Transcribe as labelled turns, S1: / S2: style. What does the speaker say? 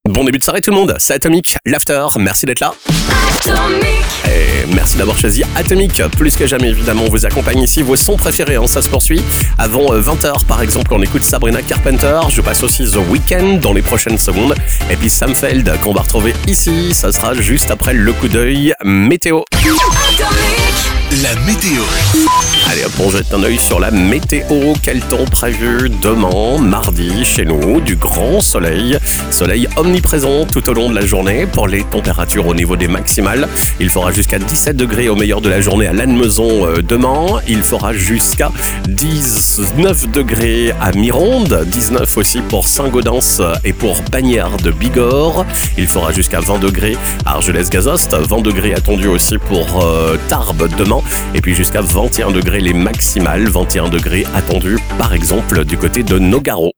S1: Bon début de soirée tout le monde, c'est Atomic, l'after, merci d'être là. Et merci d'avoir choisi Atomic, plus que jamais évidemment, on vous accompagne ici, vos sons préférés, ça se poursuit. Avant 20h par exemple, on écoute Sabrina Carpenter, je passe aussi The Weeknd dans les prochaines secondes. Et puis Sam Feld qu'on va retrouver ici, ça sera juste après le coup d'œil météo.
S2: La météo.
S1: Allez hop, on jette un œil sur la météo. Quel temps prévu demain, mardi, chez nous? Du grand soleil. Soleil omniprésent tout au long de la journée. Pour les températures au niveau des maximales, il fera jusqu'à 17 degrés au meilleur de la journée à Lannemezon demain. Il fera jusqu'à 19 degrés à Mironde. 19 aussi pour Saint-Gaudens et pour Bagnères de Bigorre. Il fera jusqu'à 20 degrés à Argelès-Gazost. 20 degrés attendus aussi pour Tarbes demain. Et puis jusqu'à 21 degrés les maximales, 21 degrés attendus par exemple du côté de Nogaro.